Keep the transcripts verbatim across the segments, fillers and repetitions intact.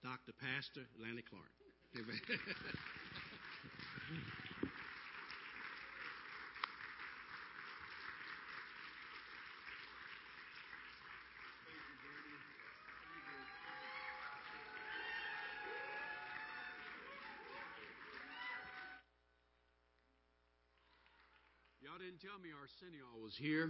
Doctor Pastor Lanny Clark. Amen. Y'all didn't tell me Arsenio was here.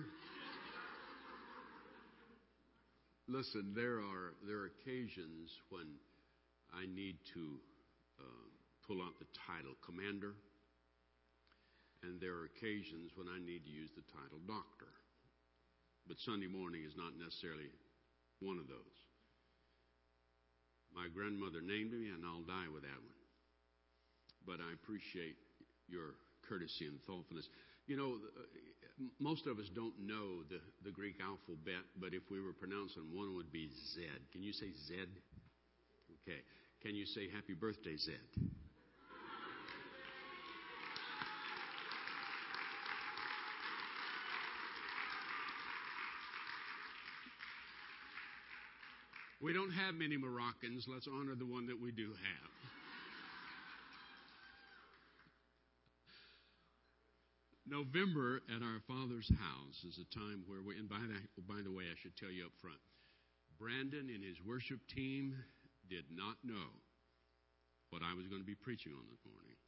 Listen, there are there are occasions when I need to uh, pull out the title commander, and there are occasions when I need to use the title doctor. But Sunday morning is not necessarily one of those. My grandmother named me, and I'll die with that one. But I appreciate your courtesy and thoughtfulness. You know, most of us don't know the, the Greek alphabet, but if we were pronouncing one would be Z. Can you say Z? Okay. Can you say happy birthday, Z? We don't have many Moroccans. Let's honor the one that we do have. November at our Father's house is a time where we, and by the, by the way, I should tell you up front, Brandon and his worship team did not know what I was going to be preaching on this morning.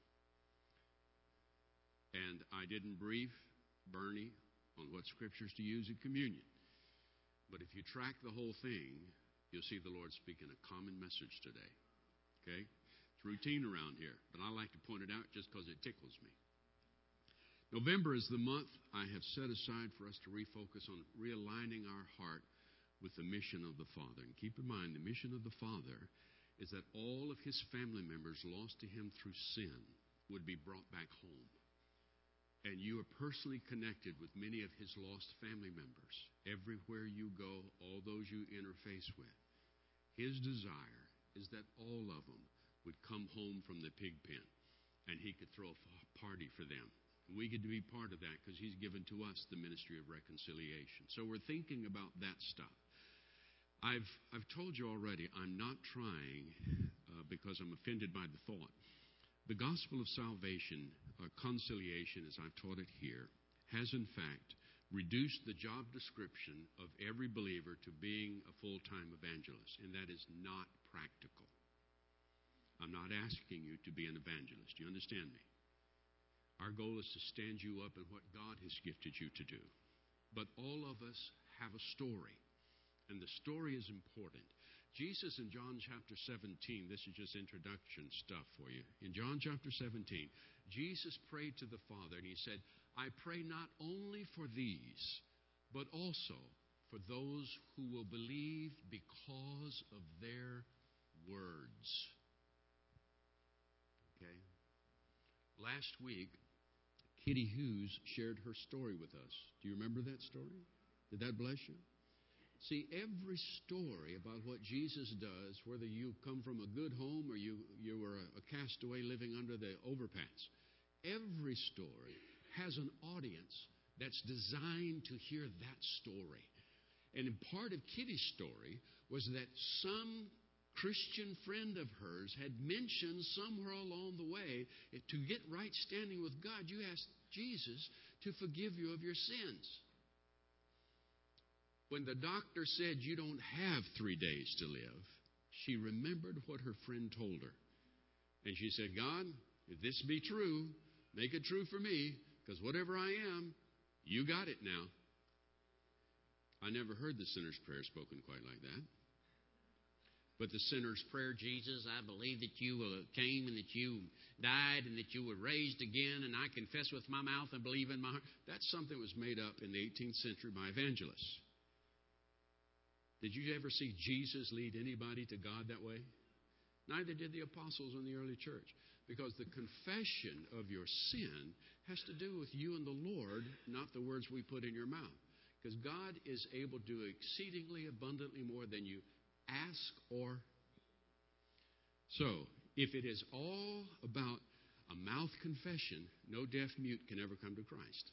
And I didn't brief Bernie on what scriptures to use in communion. But if you track the whole thing, you'll see the Lord speaking a common message today. Okay? It's routine around here, but I like to point it out just because it tickles me. November is the month I have set aside for us to refocus on realigning our heart with the mission of the Father. And keep in mind, the mission of the Father is that all of His family members lost to Him through sin would be brought back home. And you are personally connected with many of His lost family members. Everywhere you go, all those you interface with. His desire is that all of them would come home from the pig pen and He could throw a party for them. We get to be part of that because He's given to us the ministry of reconciliation. So we're thinking about that stuff. I've I've told you already, I'm not trying, uh, because I'm offended by the thought. The gospel of salvation, or conciliation as I've taught it here, has in fact reduced the job description of every believer to being a full-time evangelist. And that is not practical. I'm not asking you to be an evangelist. Do you understand me? Our goal is to stand you up in what God has gifted you to do. But all of us have a story. And the story is important. Jesus in John chapter seventeen, this is just introduction stuff for you. In John chapter seventeen, Jesus prayed to the Father and He said, I pray not only for these, but also for those who will believe because of their words. Okay? Last week, Kitty Hughes shared her story with us. Do you remember that story? Did that bless you? See, every story about what Jesus does, whether you come from a good home or you, you were a, a castaway living under the overpass, every story has an audience that's designed to hear that story. And part of Kitty's story was that some Christian friend of hers had mentioned somewhere along the way, to get right standing with God, you ask Jesus to forgive you of your sins. When the doctor said you don't have three days to live, she remembered what her friend told her. And she said, God, if this be true, make it true for me, because whatever I am, you got it now. I never heard the sinner's prayer spoken quite like that. But the sinner's prayer, Jesus, I believe that you came and that you died and that you were raised again, and I confess with my mouth and believe in my heart. That's something that was made up in the eighteenth century by evangelists. Did you ever see Jesus lead anybody to God that way? Neither did the apostles in the early church. Because the confession of your sin has to do with you and the Lord, not the words we put in your mouth. Because God is able to do exceedingly abundantly more than you ask or. So, if it is all about a mouth confession, no deaf mute can ever come to Christ.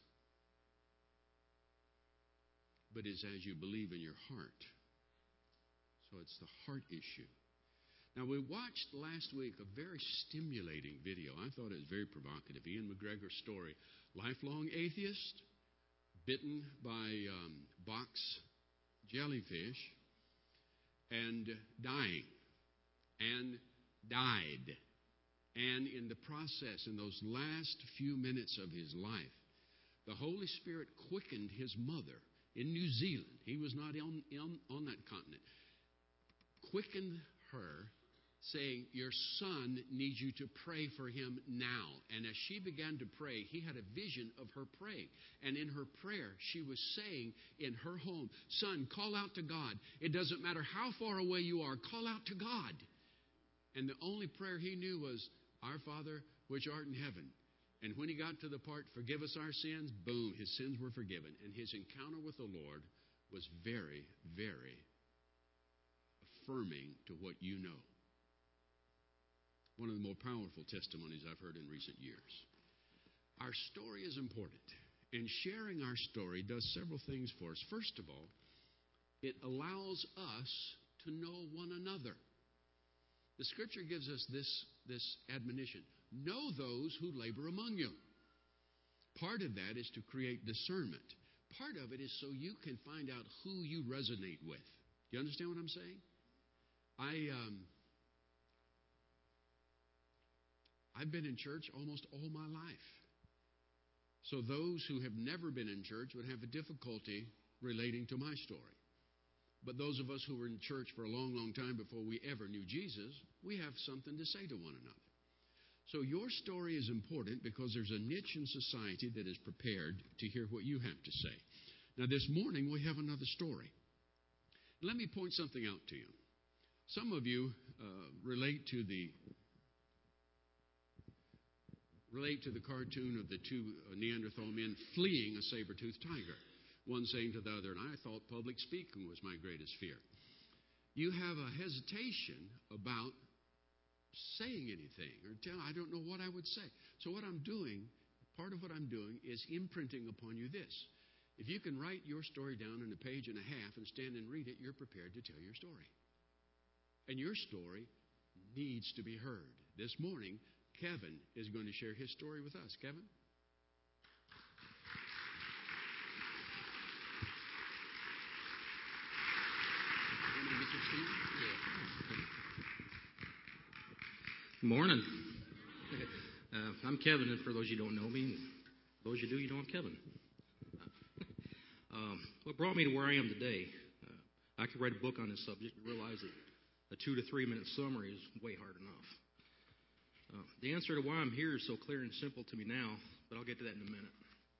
But it's as you believe in your heart. So it's the heart issue. Now, we watched last week a very stimulating video. I thought it was very provocative. Ian McGregor's story. Lifelong atheist, bitten by um, box jellyfish, and dying, and died. And in the process, in those last few minutes of his life, the Holy Spirit quickened his mother in New Zealand. He was not on, on, on that continent. Quickened her, saying, your son needs you to pray for him now. And as she began to pray, he had a vision of her praying. And in her prayer, she was saying in her home, son, call out to God. It doesn't matter how far away you are, call out to God. And the only prayer he knew was, our Father, which art in heaven. And when he got to the part, forgive us our sins, boom, his sins were forgiven. And his encounter with the Lord was very, very affirming to what you know. One of the more powerful testimonies I've heard in recent years. Our story is important, and sharing our story does several things for us. First of all, it allows us to know one another. The Scripture gives us this, this admonition. Know those who labor among you. Part of that is to create discernment. Part of it is so you can find out who you resonate with. Do you understand what I'm saying? I... Um, I've been in church almost all my life. So those who have never been in church would have a difficulty relating to my story. But those of us who were in church for a long, long time before we ever knew Jesus, we have something to say to one another. So your story is important because there's a niche in society that is prepared to hear what you have to say. Now, this morning, we have another story. Let me point something out to you. Some of you uh, relate to the relate to the cartoon of the two Neanderthal men fleeing a saber-toothed tiger. One saying to the other, and I thought public speaking was my greatest fear. You have a hesitation about saying anything or tell, I don't know what I would say. So what I'm doing, part of what I'm doing is imprinting upon you this. If you can write your story down in a page and a half and stand and read it, you're prepared to tell your story. And your story needs to be heard. This morning, Kevin is going to share his story with us. Kevin? Good morning. Uh, I'm Kevin, and for those you don't know me, those you do, you know I'm Kevin. um, what brought me to where I am today, uh, I could write a book on this subject and realize that a two to three minute summary is way hard enough. Uh, the answer to why I'm here is so clear and simple to me now, but I'll get to that in a minute.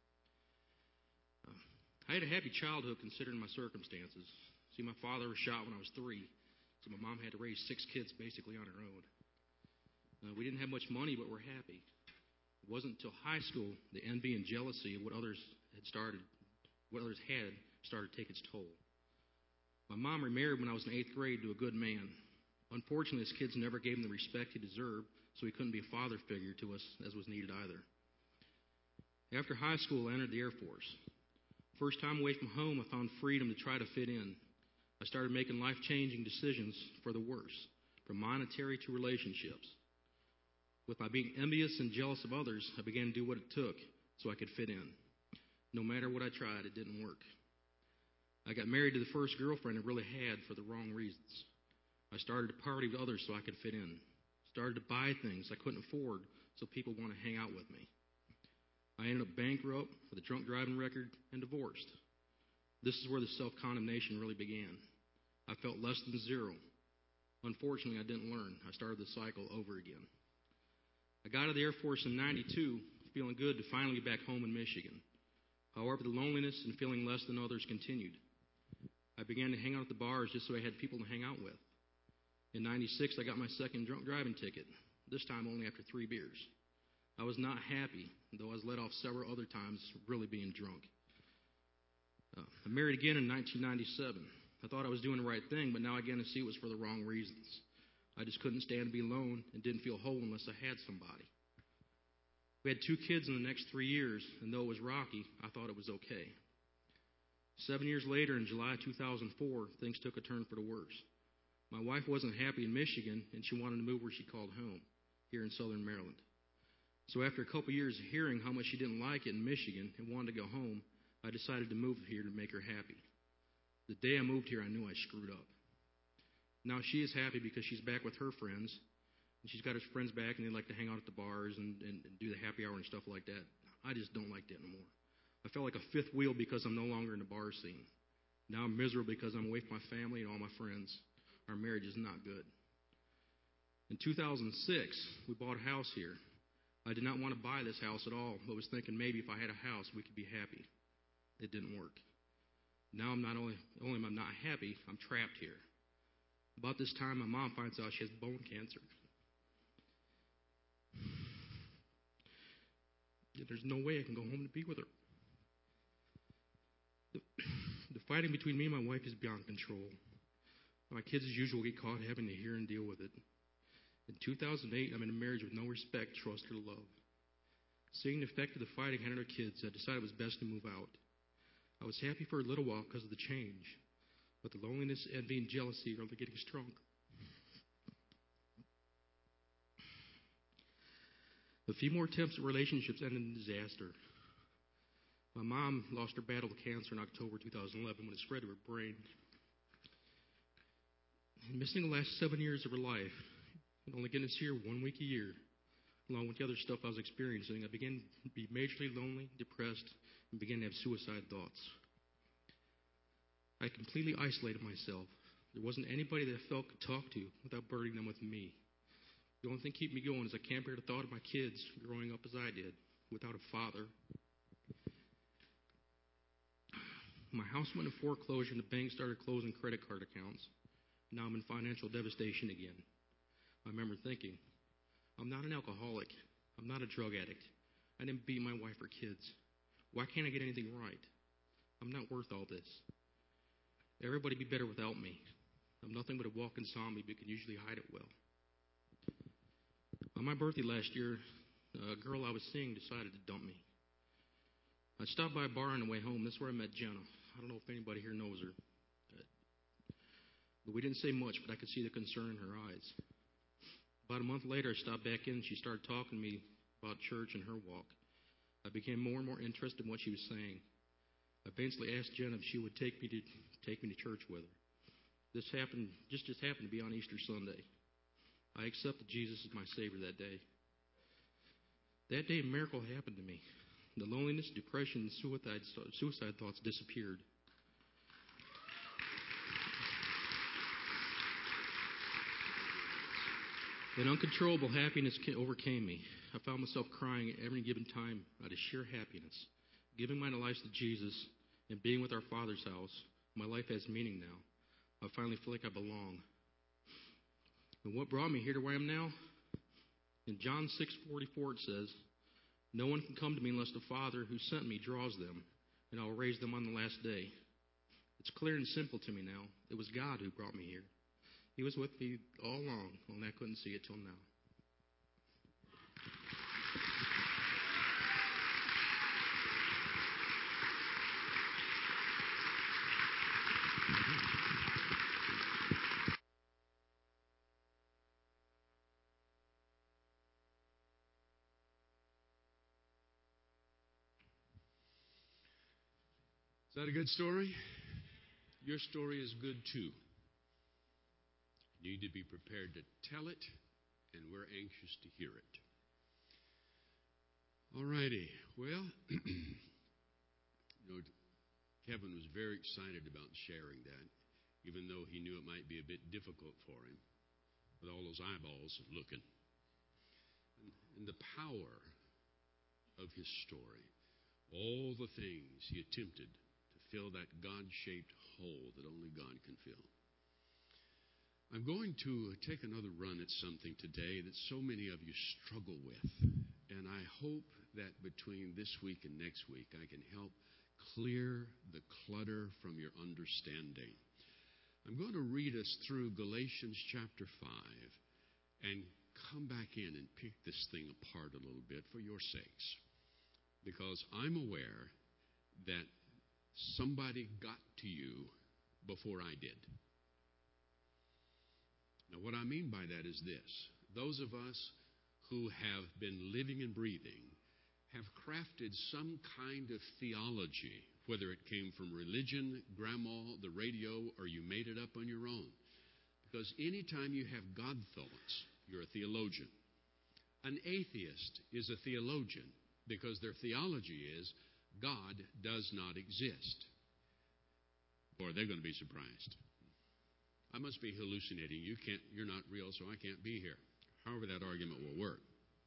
Uh, I had a happy childhood considering my circumstances. See, my father was shot when I was three, so my mom had to raise six kids basically on her own. Uh, we didn't have much money, but we're happy. It wasn't until high school the envy and jealousy of what others had started, what others had, started to take its toll. My mom remarried when I was in eighth grade to a good man. Unfortunately, his kids never gave him the respect he deserved, so he couldn't be a father figure to us as was needed either. After high school, I entered the Air Force. First time away from home, I found freedom to try to fit in. I started making life-changing decisions for the worse, from monetary to relationships. With my being envious and jealous of others, I began to do what it took so I could fit in. No matter what I tried, it didn't work. I got married to the first girlfriend I really had for the wrong reasons. I started to party with others so I could fit in. Started to buy things I couldn't afford so people want to hang out with me. I ended up bankrupt with a drunk driving record and divorced. This is where the self-condemnation really began. I felt less than zero. Unfortunately, I didn't learn. I started the cycle over again. I got out of the Air Force in ninety-two, feeling good to finally be back home in Michigan. However, the loneliness and feeling less than others continued. I began to hang out at the bars just so I had people to hang out with. In ninety-six, I got my second drunk driving ticket, this time only after three beers. I was not happy, though I was let off several other times really being drunk. Uh, I married again in nineteen ninety-seven. I thought I was doing the right thing, but now I began to see it was for the wrong reasons. I just couldn't stand to be alone and didn't feel whole unless I had somebody. We had two kids in the next three years, and though it was rocky, I thought it was okay. Seven years later, in July two thousand four, things took a turn for the worse. My wife wasn't happy in Michigan, and she wanted to move where she called home, here in southern Maryland. So after a couple years of hearing how much she didn't like it in Michigan and wanted to go home, I decided to move here to make her happy. The day I moved here, I knew I screwed up. Now she is happy because she's back with her friends, and she's got her friends back, and they like to hang out at the bars and, and, and do the happy hour and stuff like that. I just don't like that anymore. I felt like a fifth wheel because I'm no longer in the bar scene. Now I'm miserable because I'm away from my family and all my friends. Our marriage is not good. In two thousand six, we bought a house here. I did not want to buy this house at all, but was thinking maybe if I had a house, we could be happy. It didn't work. Now I'm not only, only am I not happy, I'm trapped here. About this time, my mom finds out she has bone cancer. There's no way I can go home to be with her. The, the fighting between me and my wife is beyond control. My kids, as usual, get caught having to hear and deal with it. In two thousand eight, I'm in a marriage with no respect, trust, or love. Seeing the effect of the fighting on our kids, I decided it was best to move out. I was happy for a little while because of the change, but the loneliness, envy, and jealousy are only getting stronger. A few more attempts at relationships ended in disaster. My mom lost her battle with cancer in October two thousand eleven when it spread to her brain. And missing the last seven years of her life, and only getting to see her one week a year, along with the other stuff I was experiencing, I began to be majorly lonely, depressed, and began to have suicide thoughts. I completely isolated myself. There wasn't anybody that I felt could talk to without burdening them with me. The only thing keeping me going is I can't bear the thought of my kids growing up as I did, without a father. My house went into foreclosure and the bank started closing credit card accounts. Now I'm in financial devastation again. I remember thinking, I'm not an alcoholic. I'm not a drug addict. I didn't beat my wife or kids. Why can't I get anything right? I'm not worth all this. Everybody be better without me. I'm nothing but a walking zombie, but can usually hide it well. On my birthday last year, a girl I was seeing decided to dump me. I stopped by a bar on the way home. This is where I met Jenna. I don't know if anybody here knows her. But we didn't say much, but I could see the concern in her eyes. About a month later, I stopped back in, and she started talking to me about church and her walk. I became more and more interested in what she was saying. I eventually asked Jen if she would take me to take me to church with her. This happened just just happened to be on Easter Sunday. I accepted Jesus as my Savior that day. That day, a miracle happened to me. The loneliness, depression, and suicide, suicide thoughts disappeared. An uncontrollable happiness overcame me. I found myself crying at every given time out of sheer happiness. Giving my life to Jesus and being with our Father's house, my life has meaning now. I finally feel like I belong. And what brought me here to where I am now? In John six forty-four it says, "No one can come to me unless the Father who sent me draws them, and I will raise them on the last day." It's clear and simple to me now. It was God who brought me here. He was with me all along, only I couldn't see it till now. Is that a good story? Your story is good too. You need to be prepared to tell it, and we're anxious to hear it. All righty. Well, you know, Kevin was very excited about sharing that, even though he knew it might be a bit difficult for him with all those eyeballs looking. And, and the power of his story, all the things he attempted to fill that God-shaped hole that only God can fill. I'm going to take another run at something today that so many of you struggle with. And I hope that between this week and next week, I can help clear the clutter from your understanding. I'm going to read us through Galatians chapter five and come back in and pick this thing apart a little bit for your sakes. Because I'm aware that somebody got to you before I did. Now, what I mean by that is this. Those of us who have been living and breathing have crafted some kind of theology, whether it came from religion, grandma, the radio, or you made it up on your own. Because anytime you have God thoughts, you're a theologian. An atheist is a theologian because their theology is God does not exist. Boy, they're going to be surprised. I must be hallucinating. You can't, you're not real, so I can't be here. However that argument will work.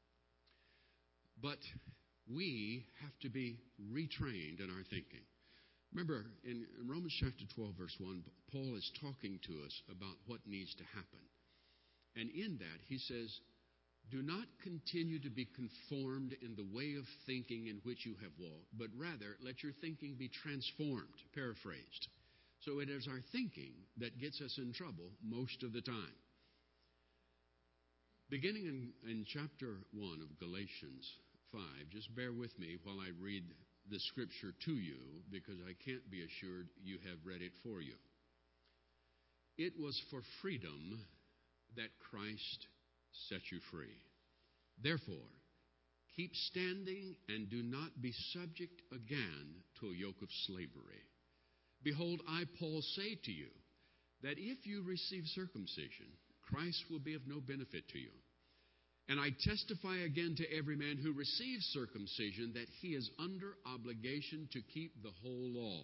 But we have to be retrained in our thinking. Remember, in Romans chapter twelve, verse one, Paul is talking to us about what needs to happen. And in that, he says, do not continue to be conformed in the way of thinking in which you have walked, but rather let your thinking be transformed, paraphrased. So it is our thinking that gets us in trouble most of the time. Beginning in, in chapter one of Galatians five, just bear with me while I read the scripture to you, because I can't be assured you have read it for you. It was for freedom that Christ set you free. Therefore, keep standing and do not be subject again to a yoke of slavery. Behold, I, Paul, say to you that if you receive circumcision, Christ will be of no benefit to you. And I testify again to every man who receives circumcision that he is under obligation to keep the whole law.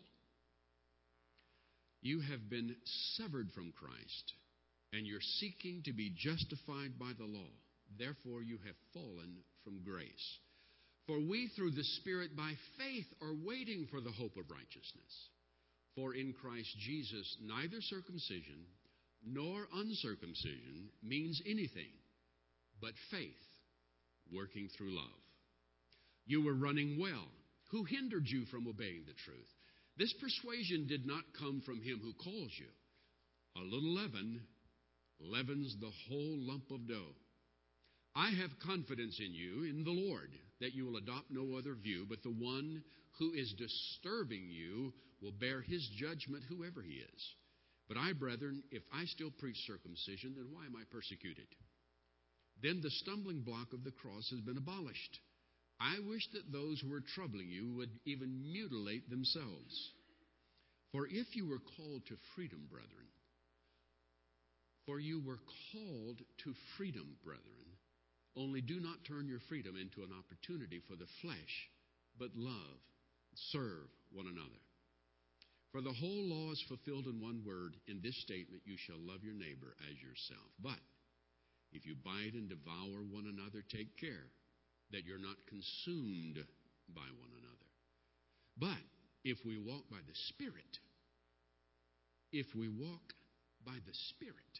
You have been severed from Christ, and you're seeking to be justified by the law. Therefore, you have fallen from grace. For we, through the Spirit, by faith, are waiting for the hope of righteousness. For in Christ Jesus, neither circumcision nor uncircumcision means anything, but faith working through love. You were running well. Who hindered you from obeying the truth? This persuasion did not come from him who calls you. A little leaven leavens the whole lump of dough. I have confidence in you, in the Lord, that you will adopt no other view, but the one who is disturbing you will bear his judgment, whoever he is. But I, brethren, if I still preach circumcision, then why am I persecuted? Then the stumbling block of the cross has been abolished. I wish that those who are troubling you would even mutilate themselves. For if you were called to freedom, brethren, for you were called to freedom, brethren, only do not turn your freedom into an opportunity for the flesh, but love, serve one another. For the whole law is fulfilled in one word, in this statement, you shall love your neighbor as yourself. But if you bite and devour one another, take care that you're not consumed by one another. But if we walk by the Spirit, if we walk by the Spirit,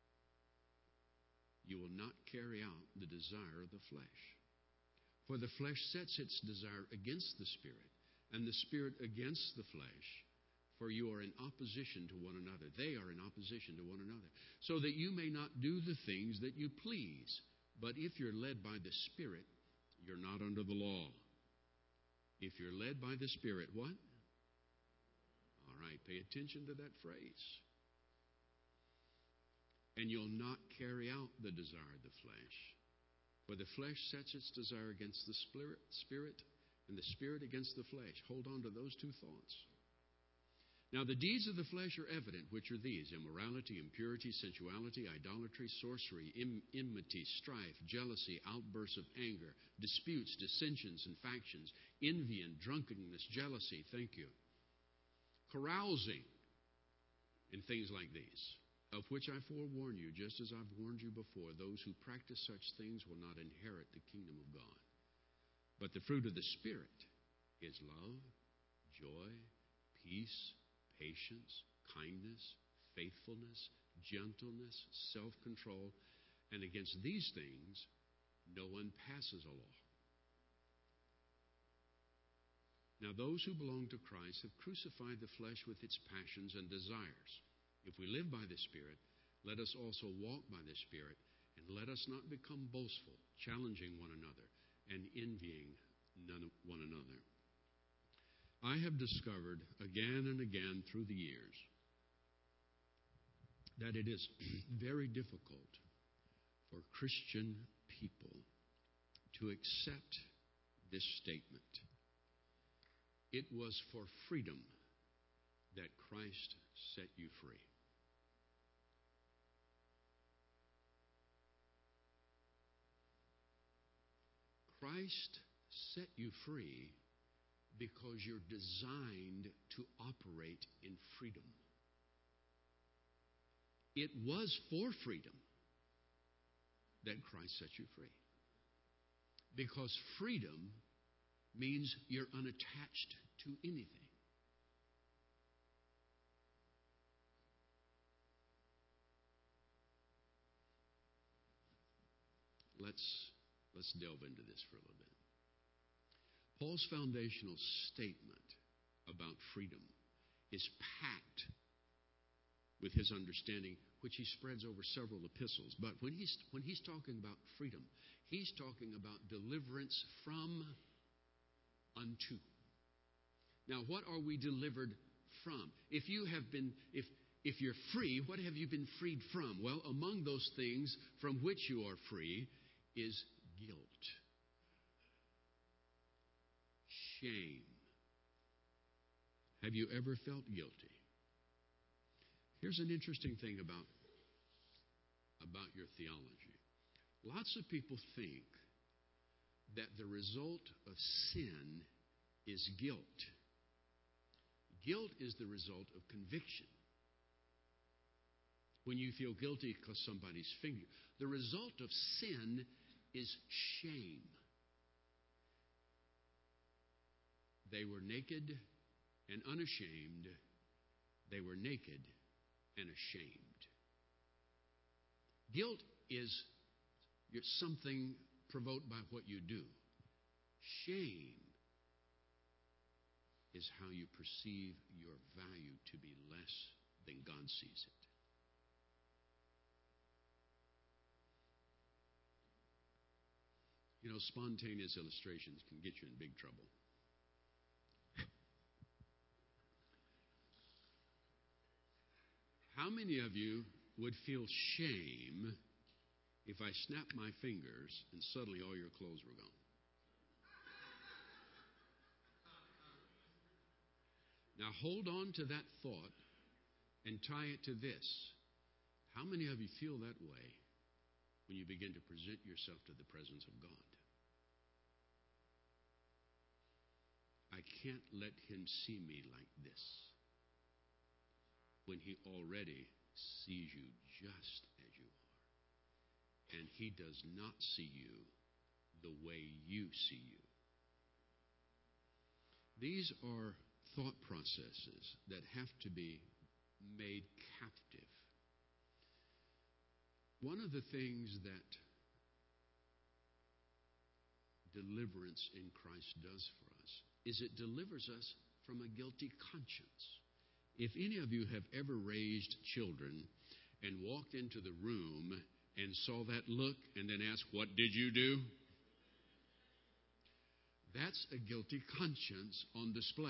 you will not carry out the desire of the flesh. For the flesh sets its desire against the Spirit, and the Spirit against the flesh. For you are in opposition to one another. They are in opposition to one another. So that you may not do the things that you please. But if you're led by the Spirit, you're not under the law. If you're led by the Spirit, what? All right, pay attention to that phrase. And you'll not carry out the desire of the flesh. For the flesh sets its desire against the Spirit, and the Spirit against the flesh. Hold on to those two thoughts. Now, the deeds of the flesh are evident, which are these: immorality, impurity, sensuality, idolatry, sorcery, im- enmity, strife, jealousy, outbursts of anger, disputes, dissensions, and factions, envy and drunkenness, jealousy, thank you, carousing, and things like these, of which I forewarn you, just as I've warned you before, those who practice such things will not inherit the kingdom of God. But the fruit of the Spirit is love, joy, peace, patience, kindness, faithfulness, gentleness, self-control, and against these things no one passes a law. Now those who belong to Christ have crucified the flesh with its passions and desires. If we live by the Spirit, let us also walk by the Spirit, and let us not become boastful, challenging one another, and envying none, one another. I have discovered again and again through the years that it is very difficult for Christian people to accept this statement. It was for freedom that Christ set you free. Christ set you free because you're designed to operate in freedom. It was for freedom that Christ set you free. Because freedom means you're unattached to anything. Let's, let's delve into this for a little bit. Paul's foundational statement about freedom is packed with his understanding, which he spreads over several epistles. But when he's, when he's talking about freedom, he's talking about deliverance from unto. Now, what are we delivered from? If you have been, if if you're free, what have you been freed from? Well, among those things from which you are free is guilt, shame. Have you ever felt guilty? Here's an interesting thing about, about your theology. Lots of people think that the result of sin is guilt. Guilt is the result of conviction. When you feel guilty because somebody's finger. The result of sin is shame. They were naked and unashamed. They were naked and ashamed. Guilt is something provoked by what you do. Shame is how you perceive your value to be less than God sees it. You know, spontaneous illustrations can get you in big trouble. How many of you would feel shame if I snapped my fingers and suddenly all your clothes were gone? Now hold on to that thought and tie it to this. How many of you feel that way when you begin to present yourself to the presence of God? I can't let him see me like this, when he already sees you just as you are. And he does not see you the way you see you. These are thought processes that have to be made captive. One of the things that deliverance in Christ does for us is it delivers us from a guilty conscience. If any of you have ever raised children and walked into the room and saw that look and then asked, "What did you do?" That's a guilty conscience on display.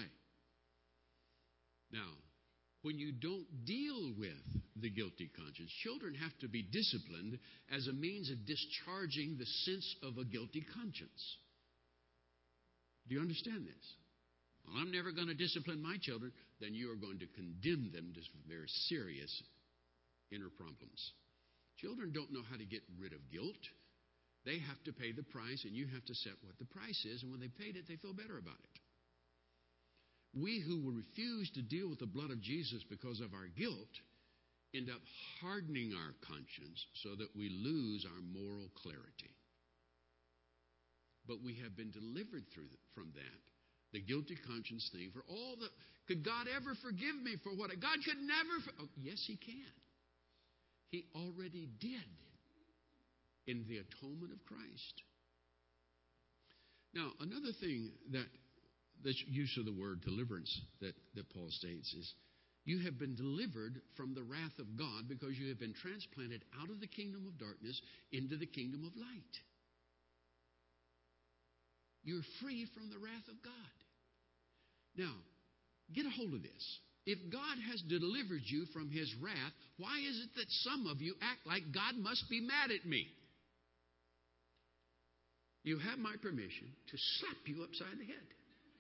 Now, when you don't deal with the guilty conscience, children have to be disciplined as a means of discharging the sense of a guilty conscience. Do you understand this? Well, I'm never going to discipline my children. Then you are going to condemn them to very serious inner problems. Children don't know how to get rid of guilt. They have to pay the price, and you have to set what the price is. And when they paid it, they feel better about it. We who will refuse to deal with the blood of Jesus because of our guilt end up hardening our conscience so that we lose our moral clarity. But we have been delivered through the, from that, the guilty conscience thing, for all the, could God ever forgive me for what? I, God could never, oh, yes, he can. He already did in the atonement of Christ. Now, another thing that the use of the word deliverance that, that Paul states is, you have been delivered from the wrath of God because you have been transplanted out of the kingdom of darkness into the kingdom of light. You're free from the wrath of God. Now, get a hold of this. If God has delivered you from His wrath, why is it that some of you act like God must be mad at me? You have my permission to slap you upside the head.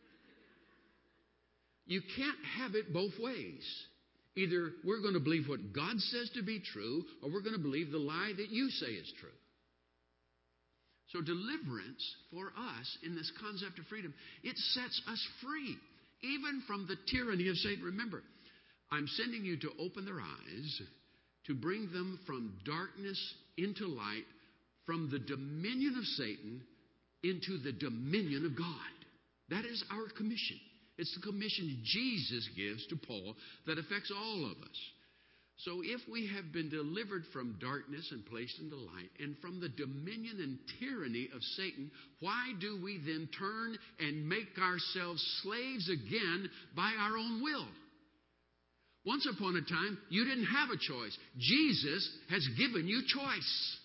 You can't have it both ways. Either we're going to believe what God says to be true, or we're going to believe the lie that you say is true. So deliverance for us in this concept of freedom, it sets us free, even from the tyranny of Satan. Remember, I'm sending you to open their eyes, to bring them from darkness into light, from the dominion of Satan into the dominion of God. That is our commission. It's the commission Jesus gives to Paul that affects all of us. So if we have been delivered from darkness and placed into light, and from the dominion and tyranny of Satan, why do we then turn and make ourselves slaves again by our own will? Once upon a time, you didn't have a choice. Jesus has given you choice.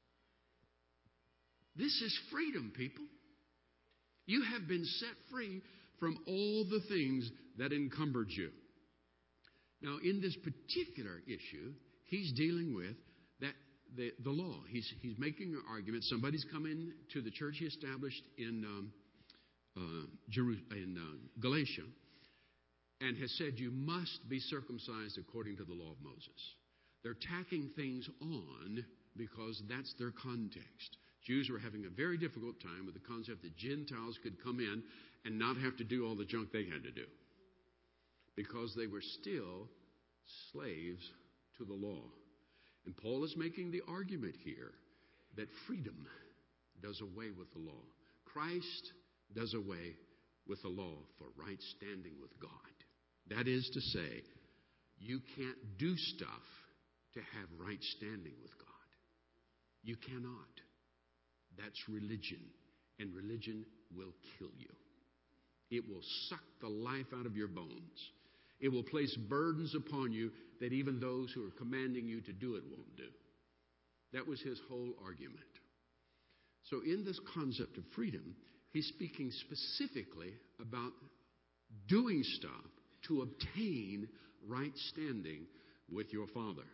This is freedom, people. You have been set free from all the things that encumbered you. Now, in this particular issue, he's dealing with that the, the law. He's, he's making an argument. Somebody's come in to the church he established in, um, uh, Jeru- in uh, Galatia and has said you must be circumcised according to the law of Moses. They're tacking things on because that's their context. Jews were having a very difficult time with the concept that Gentiles could come in and not have to do all the junk they had to do, because they were still slaves to the law. And Paul is making the argument here that freedom does away with the law. Christ does away with the law for right standing with God. That is to say, you can't do stuff to have right standing with God. You cannot. That's religion, and religion will kill you. It will suck the life out of your bones. It will place burdens upon you that even those who are commanding you to do it won't do. That was his whole argument. So in this concept of freedom, he's speaking specifically about doing stuff to obtain right standing with your Father.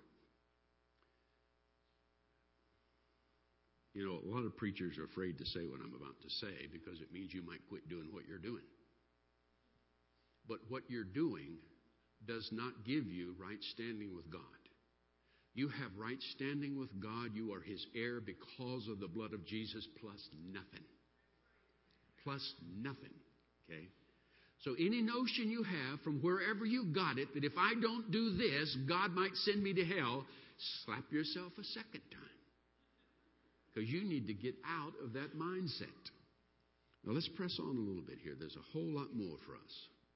You know, a lot of preachers are afraid to say what I'm about to say because it means you might quit doing what you're doing. But what you're doing does not give you right standing with God. You have right standing with God. You are His heir because of the blood of Jesus, plus nothing. Plus nothing. Okay? So any notion you have from wherever you got it that if I don't do this, God might send me to hell, slap yourself a second time. Because you need to get out of that mindset. Now let's press on a little bit here. There's a whole lot more for us.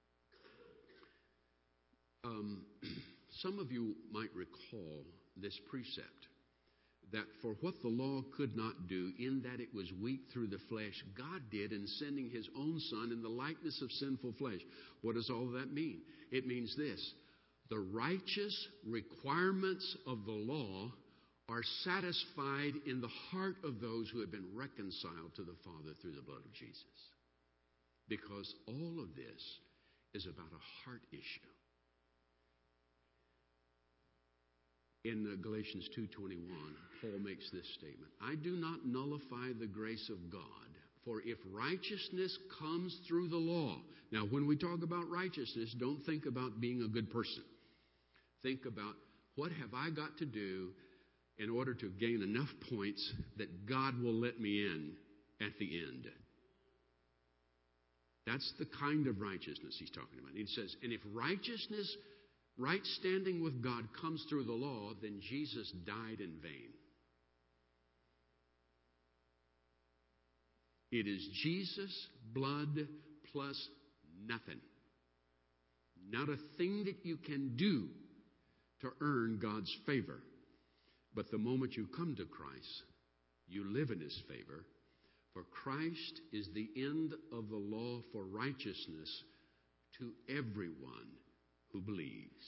Um, some of you might recall this precept that for what the law could not do, in that it was weak through the flesh, God did in sending His own Son in the likeness of sinful flesh. What does all that mean? It means this: the righteous requirements of the law are satisfied in the heart of those who have been reconciled to the Father through the blood of Jesus. Because all of this is about a heart issue. In Galatians two twenty-one, Paul makes this statement: I do not nullify the grace of God, for if righteousness comes through the law. Now, when we talk about righteousness, don't think about being a good person. Think about, what have I got to do in order to gain enough points that God will let me in at the end? That's the kind of righteousness he's talking about. He says, and if righteousness, right standing with God, comes through the law, then Jesus died in vain. It is Jesus' blood plus nothing. Not a thing that you can do to earn God's favor. But the moment you come to Christ, you live in His favor. For Christ is the end of the law for righteousness to everyone who believes.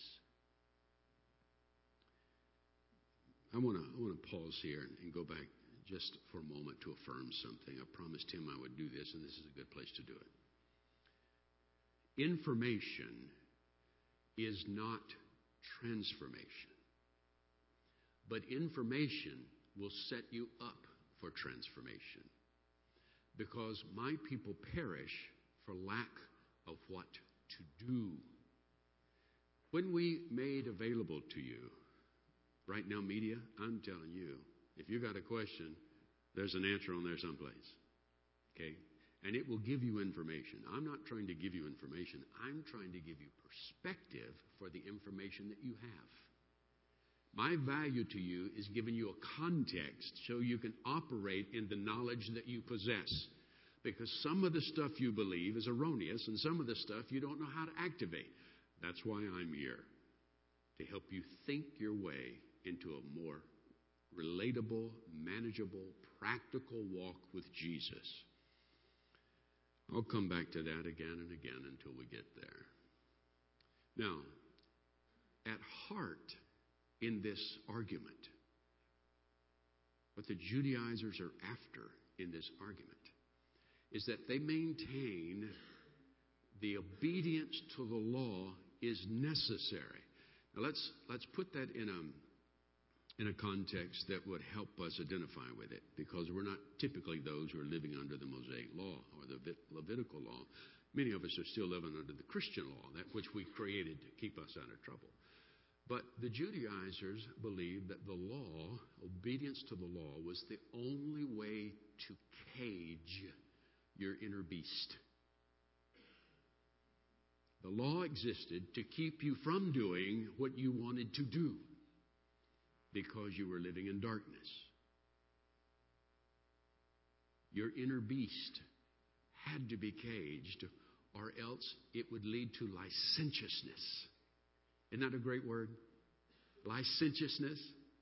I want to I want to pause here and, and go back just for a moment to affirm something. I promised him I would do this, and this is a good place to do it. Information is not transformation. But information will set you up for transformation. Because my people perish for lack of what to do. When we made available to you, Right Now Media, I'm telling you, if you got a question, there's an answer on there someplace. Okay? And it will give you information. I'm not trying to give you information. I'm trying to give you perspective for the information that you have. My value to you is giving you a context so you can operate in the knowledge that you possess. Because some of the stuff you believe is erroneous, and some of the stuff you don't know how to activate. That's why I'm here, to help you think your way into a more relatable, manageable, practical walk with Jesus. I'll come back to that again and again until we get there. Now, at heart in this argument, what the Judaizers are after in this argument is that they maintain the obedience to the law is necessary. Now let's let's put that in a in a context that would help us identify with it, because we're not typically those who are living under the Mosaic law or the Levitical law. Many of us are still living under the Christian law, that which we created to keep us out of trouble. But the Judaizers believed that the law, obedience to the law, was the only way to cage your inner beast. The law existed to keep you from doing what you wanted to do because you were living in darkness. Your inner beast had to be caged, or else it would lead to licentiousness. Isn't that a great word? Licentiousness.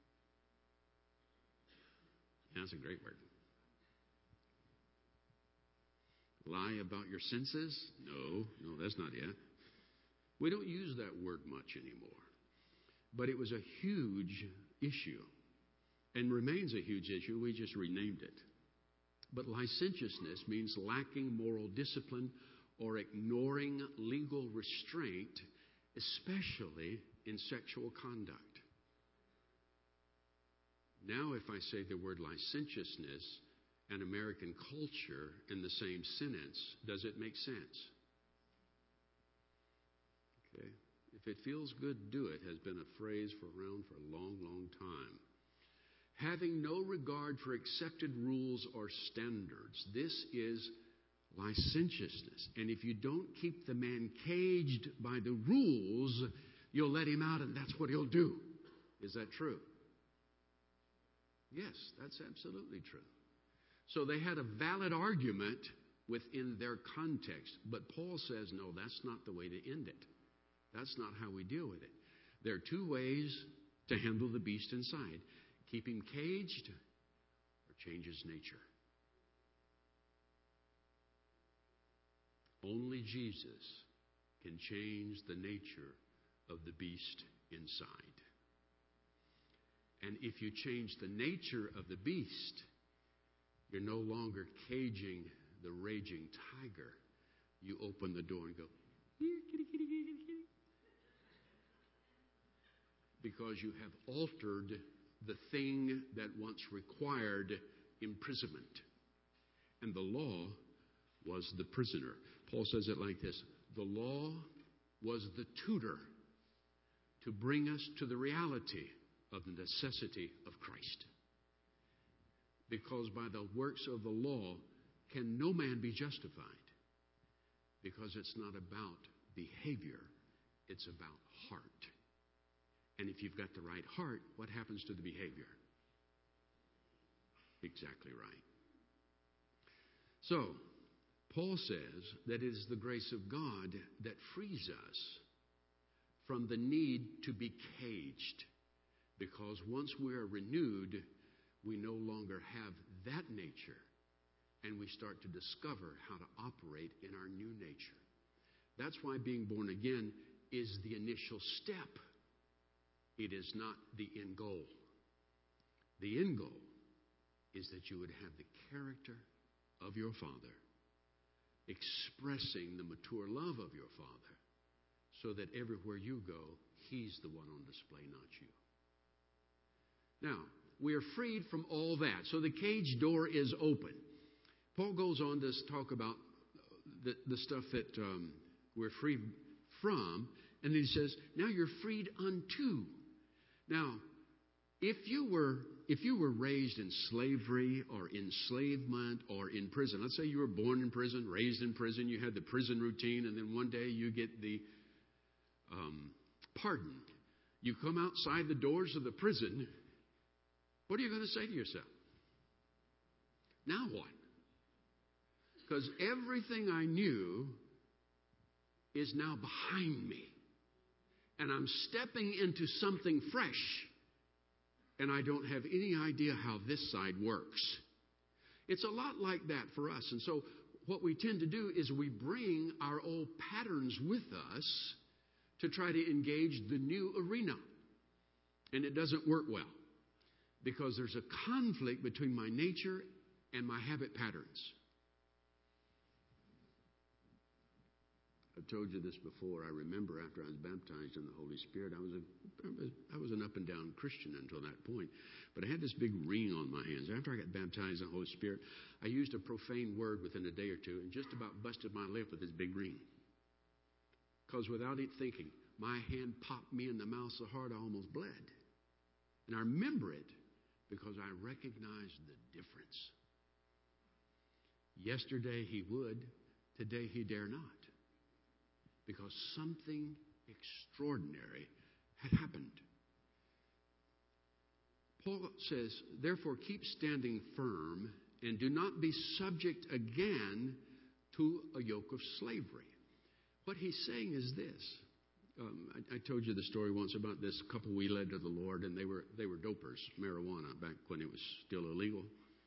That's a great word. Lie about your senses? No, no, that's not it. We don't use that word much anymore. But it was a huge issue and remains a huge issue. We just renamed it. But licentiousness means lacking moral discipline or ignoring legal restraint, especially in sexual conduct. Now, if I say the word licentiousness and American culture in the same sentence, does it make sense? Okay. If it feels good, do it has been a phrase for around for a long, long time. Having no regard for accepted rules or standards. This is licentiousness. And if you don't keep the man caged by the rules, you'll let him out and that's what he'll do. Is that true? Yes, that's absolutely true. So they had a valid argument within their context. But Paul says, no, that's not the way to end it. That's not how we deal with it. There are two ways to handle the beast inside. Keep him caged or change his nature. Only Jesus can change the nature of the beast inside. And if you change the nature of the beast, you're no longer caging the raging tiger. You open the door and go, here, kitty, kitty, kitty, kitty, kitty. Because you have altered the thing that once required imprisonment. And the law was the prisoner. Paul says it like this: the law was the tutor to bring us to the reality of the necessity of Christ. Because by the works of the law can no man be justified. Because it's not about behavior, it's about heart. And if you've got the right heart, what happens to the behavior? Exactly right. So, Paul says that it is the grace of God that frees us from the need to be caged. Because once we are renewed, we no longer have that nature. And we start to discover how to operate in our new nature. That's why being born again is the initial step. It is not the end goal. The end goal is that you would have the character of your Father, expressing the mature love of your Father, so that everywhere you go, He's the one on display, not you. Now, we are freed from all that. So the cage door is open. Paul goes on to talk about the, the stuff that um, we're freed from. And then he says, now you're freed unto. Now, if you were if you were raised in slavery or enslavement or in prison, let's say you were born in prison, raised in prison, you had the prison routine, and then one day you get the um, pardon. You come outside the doors of the prison. What are you going to say to yourself? Now what? Because everything I knew is now behind me. And I'm stepping into something fresh. And I don't have any idea how this side works. It's a lot like that for us. And so what we tend to do is we bring our old patterns with us to try to engage the new arena. And it doesn't work well. Because there's a conflict between my nature and my habit patterns. I've told you this before. I remember after I was baptized in the Holy Spirit, I was a, I was an up and down Christian until that point. But I had this big ring on my hands. After I got baptized in the Holy Spirit, I used a profane word within a day or two and just about busted my lip with this big ring. Because without it thinking, my hand popped me in the mouth so hard I almost bled. And I remember it because I recognized the difference. Yesterday he would, today he dare not. Because something extraordinary had happened. Paul says, therefore keep standing firm and do not be subject again to a yoke of slavery. What he's saying is this. Um, I, I told you the story once about this couple we led to the Lord, and they were they were dopers, marijuana, back when it was still illegal.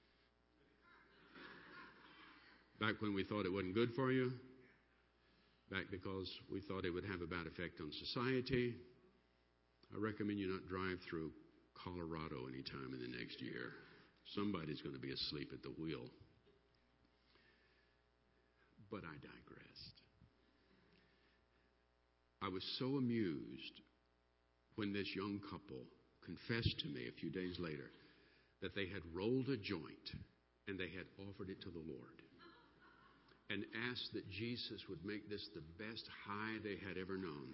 Back when we thought it wasn't good for you. Back because we thought it would have a bad effect on society. I recommend you not drive through Colorado anytime in the next year. Somebody's going to be asleep at the wheel. But I digressed. I was so amused when this young couple confessed to me a few days later that they had rolled a joint and they had offered it to the Lord and asked that Jesus would make this the best high they had ever known.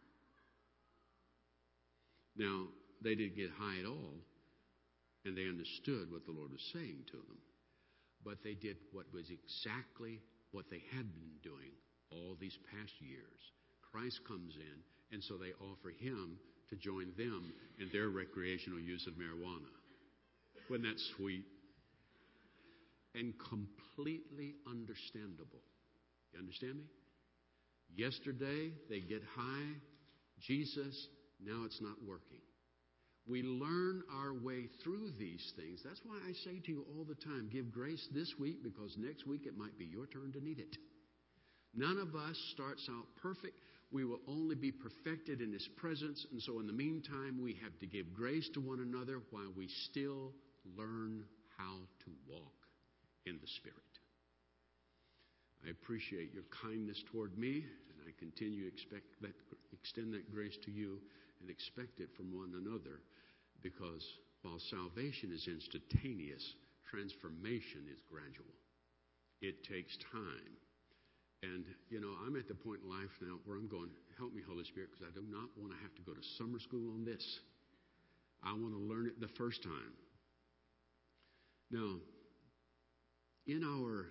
Now, they didn't get high at all, and they understood what the Lord was saying to them. But they did what was exactly what they had been doing all these past years. Christ comes in, and so they offer Him to join them in their recreational use of marijuana. Wasn't that sweet? And completely understandable. You understand me? Yesterday, they get high. Jesus, now it's not working. We learn our way through these things. That's why I say to you all the time, give grace this week because next week it might be your turn to need it. None of us starts out perfect. We will only be perfected in His presence. And so in the meantime, we have to give grace to one another while we still learn how to walk in the Spirit. I appreciate your kindness toward me, and I continue to expect that, extend that grace to you and expect it from one another, because while salvation is instantaneous, transformation is gradual. It takes time. And, you know, I'm at the point in life now where I'm going, help me, Holy Spirit, because I do not want to have to go to summer school on this. I want to learn it the first time. Now, in our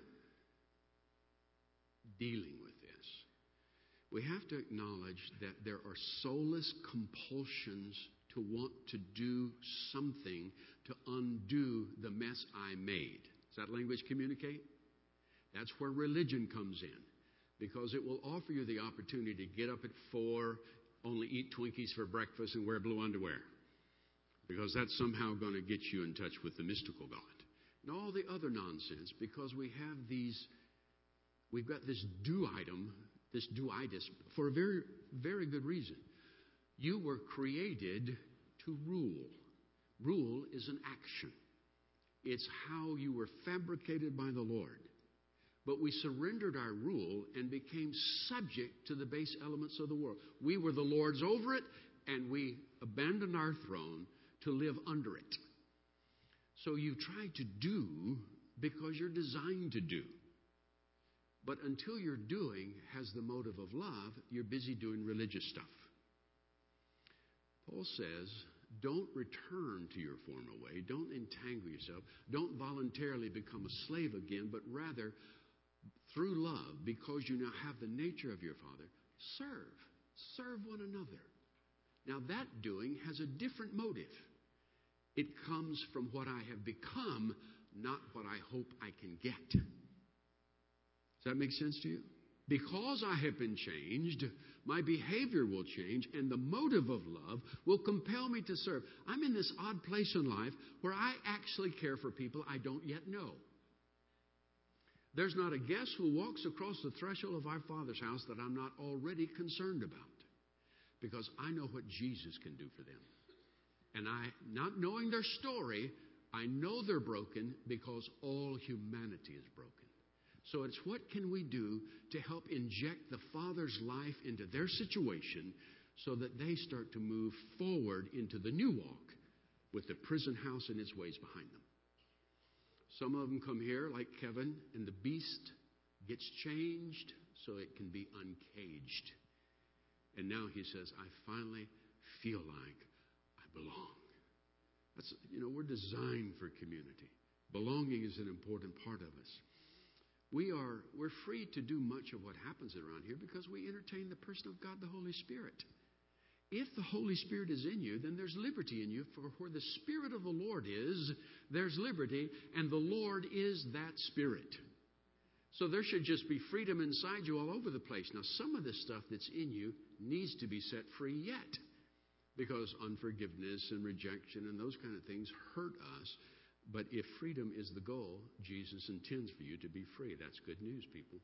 dealing with this, we have to acknowledge that there are soulless compulsions to want to do something to undo the mess I made. Does that language communicate? That's where religion comes in, because it will offer you the opportunity to get up at four, only eat Twinkies for breakfast, and wear blue underwear, because that's somehow going to get you in touch with the mystical God. And all the other nonsense, because we have these, we've got this do-item, this do-itis, for a very, very good reason. You were created to rule. Rule is an action. It's how you were fabricated by the Lord. but we surrendered our rule and became subject to the base elements of the world. We were the lords over it, and we abandoned our throne to live under it. So you try to do because you're designed to do. But until your doing has the motive of love, you're busy doing religious stuff. Paul says, don't return to your former way. Don't entangle yourself. Don't voluntarily become a slave again, but rather, through love, because you now have the nature of your Father, serve. Serve one another. Now that doing has a different motive. It comes from what I have become, not what I hope I can get. Does that make sense to you? Because I have been changed, my behavior will change, and the motive of love will compel me to serve. I'm in this odd place in life where I actually care for people I don't yet know. There's not a guest who walks across the threshold of our Father's house that I'm not already concerned about, because I know what Jesus can do for them. And I, not knowing their story, I know they're broken because all humanity is broken. So it's what can we do to help inject the Father's life into their situation so that they start to move forward into the new walk with the prison house and its ways behind them. Some of them come here like Kevin, and the beast gets changed so it can be uncaged. And now he says, I finally feel like I belong. That's, you know, we're designed for community. Belonging is an important part of us. We are, we're free to do much of what happens around here because we entertain the person of God, the Holy Spirit. If the Holy Spirit is in you, then there's liberty in you. For where the Spirit of the Lord is, there's liberty, and the Lord is that Spirit. So there should just be freedom inside you all over the place. Now, some of this stuff that's in you needs to be set free yet, because unforgiveness and rejection and those kind of things hurt us. But if freedom is the goal, Jesus intends for you to be free. That's good news, people.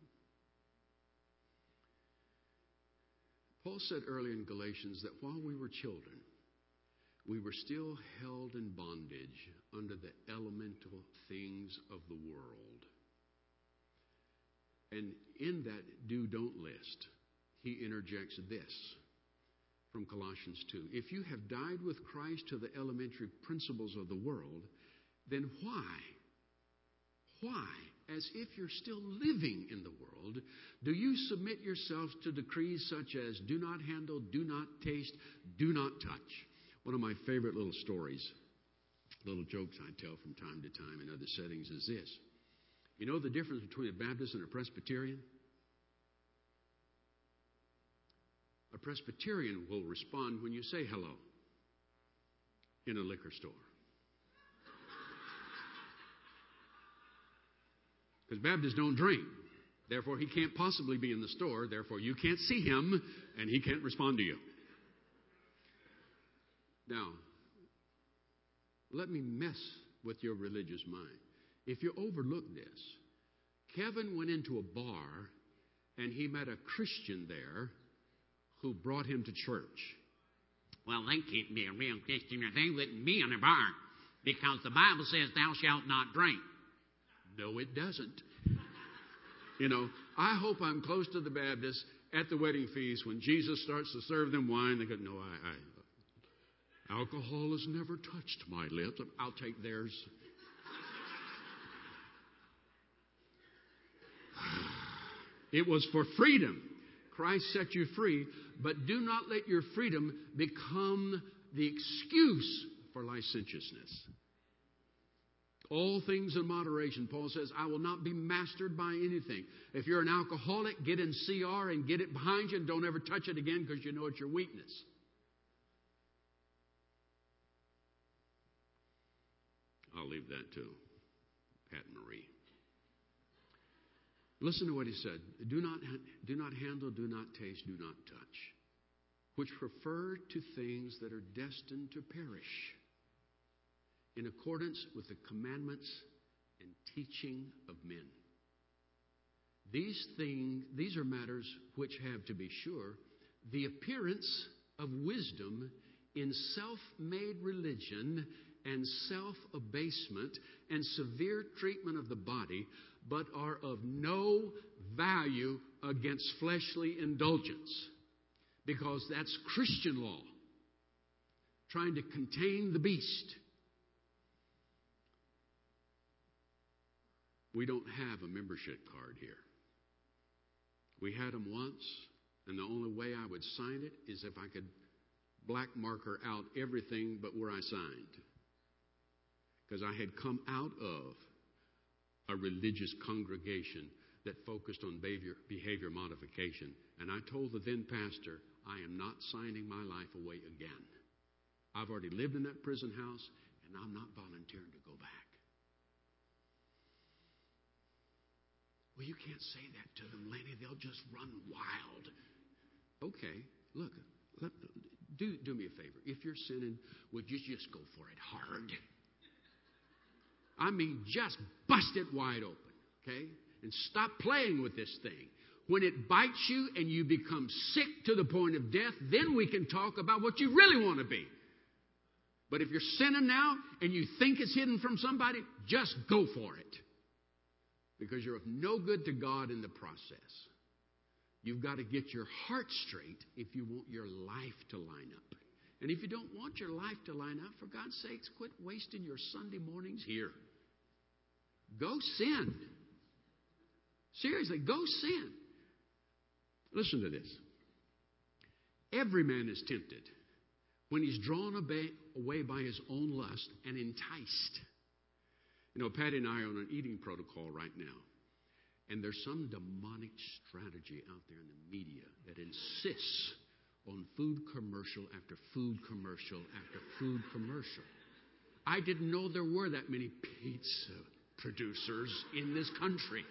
Paul said earlier in Galatians that while we were children, we were still held in bondage under the elemental things of the world. And in that do-don't list, he interjects this from Colossians two. If you have died with Christ to the elementary principles of the world, then why, why, as if you're still living in the world, do you submit yourselves to decrees such as do not handle, do not taste, do not touch? One of my favorite little stories, little jokes I tell from time to time in other settings is this. You know the difference between a Baptist and a Presbyterian? A Presbyterian will respond when you say hello in a liquor store. Because Baptists don't drink. Therefore, he can't possibly be in the store. Therefore, you can't see him, and he can't respond to you. Now, let me mess with your religious mind. If you overlook this, Kevin went into a bar, and he met a Christian there who brought him to church. Well, they can't be a real Christian or they wouldn't be in a bar, because the Bible says thou shalt not drink. No, it doesn't. You know, I hope I'm close to the Baptists at the wedding feast when Jesus starts to serve them wine. They go, no, I, I alcohol has never touched my lips. I'll take theirs. It was for freedom. Christ set you free, but do not let your freedom become the excuse for licentiousness. All things in moderation. Paul says, I will not be mastered by anything. If you're an alcoholic, get in C R and get it behind you and don't ever touch it again because you know it's your weakness. I'll leave that to Pat and Marie. Listen to what he said. Do not, do not handle, do not taste, do not touch, which refer to things that are destined to perish, in accordance with the commandments and teaching of men. These things, these are matters which have, to be sure, the appearance of wisdom in self-made religion and self-abasement and severe treatment of the body, but are of no value against fleshly indulgence. Because that's Christian law, trying to contain the beast. We don't have a membership card here. We had them once, and the only way I would sign it is if I could black marker out everything but where I signed. Because I had come out of a religious congregation that focused on behavior, behavior modification. And I told the then pastor, I am not signing my life away again. I've already lived in that prison house, and I'm not volunteering to go back. Well, you can't say that to them, Lenny. They'll just run wild. Okay, look, let, do, do me a favor. If you're sinning, would you just go for it hard? I mean, just bust it wide open, okay? And stop playing with this thing. When it bites you and you become sick to the point of death, then we can talk about what you really want to be. But if you're sinning now and you think it's hidden from somebody, just go for it. Because you're of no good to God in the process. You've got to get your heart straight if you want your life to line up. And if you don't want your life to line up, for God's sakes, quit wasting your Sunday mornings here. Go sin. Seriously, go sin. Listen to this. Every man is tempted when he's drawn away by his own lust and enticed. You know, Patty and I are on an eating protocol right now. And there's some demonic strategy out there in the media that insists on food commercial after food commercial after food commercial. I didn't know there were that many pizza producers in this country.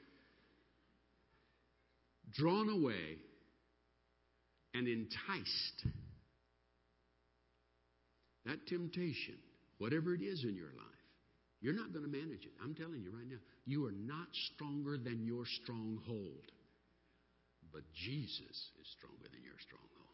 Drawn away and enticed. That temptation, whatever it is in your life, you're not going to manage it. I'm telling you right now, you are not stronger than your stronghold. But Jesus is stronger than your stronghold.